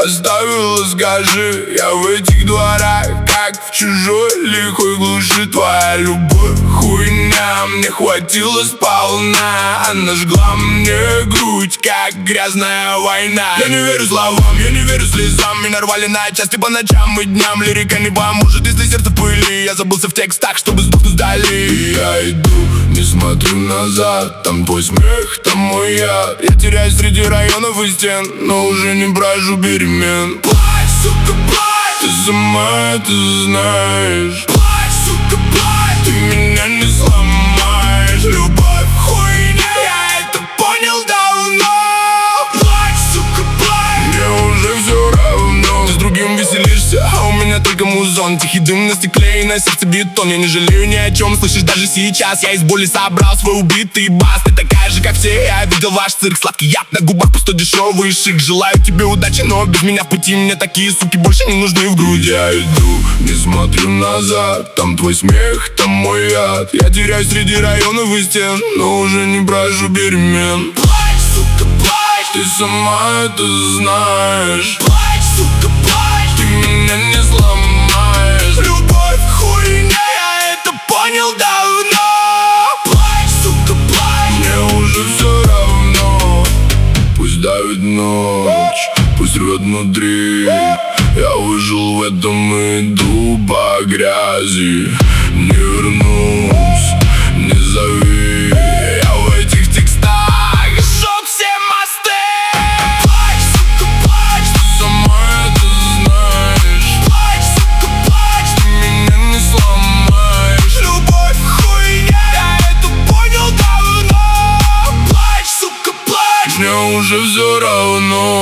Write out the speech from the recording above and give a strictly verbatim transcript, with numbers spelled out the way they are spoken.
оставила, скажи. Я в этих дворах, как в чужой лихой глуши. Твоя любовь хуйня, мне хватило сполна. Она жгла мне грудь, как грязная война. Я не верю словам, я не верю слезам. Меня рвали на части по ночам и дням. Лирика не поможет, если сердце в пыли. Я забылся в текстах, чтобы сдохнуть вдали. Я иду, не смотрю назад. Там твой смех, там мой яд. Я теряюсь среди районов и стен, но уже не брожу перемен. Плачь, сука, плачь, ты сама это знаешь. Плачь, сука, плачь, ты меня не сломаешь. Любовь хуйня, я это понял давно. Плачь, сука, плачь, мне уже все равно. Ты с другим веселишься, а у меня только музон. Тихий дым на стекле и на сердце бетон. Я не жалею ни о чем, слышишь, даже сейчас. Я из боли собрал свой убитый бас. Ты такая же, как все, я видел ваш цирк. Сладкий яд на губах, пустой дешевый шик. Желаю тебе удачи, но без меня в пути. Мне такие суки больше не нужны в груди. Я иду, не смотрю назад. Там твой смех, там мой яд. Я теряюсь среди районов и стен, но уже не брожу перемен. Плачь, сука, плачь, ты сама это знаешь. Плачь, сука, плачь, ты меня не сломаешь. Любовь хуйня, я это понял давно. Плачь, сука, плачь, мне уже все равно. Пусть давит ночь, пусть рвет внутри. Я выжил в этом, иду по грязи. Не вернусь, не зови. Я в этих текстах сжег все мосты. Плачь, сука, плачь, ты сама это знаешь. Плачь, сука, плачь, ты меня не сломаешь. Любовь хуйня, я это понял давно. Плачь, сука, плачь, мне уже все равно.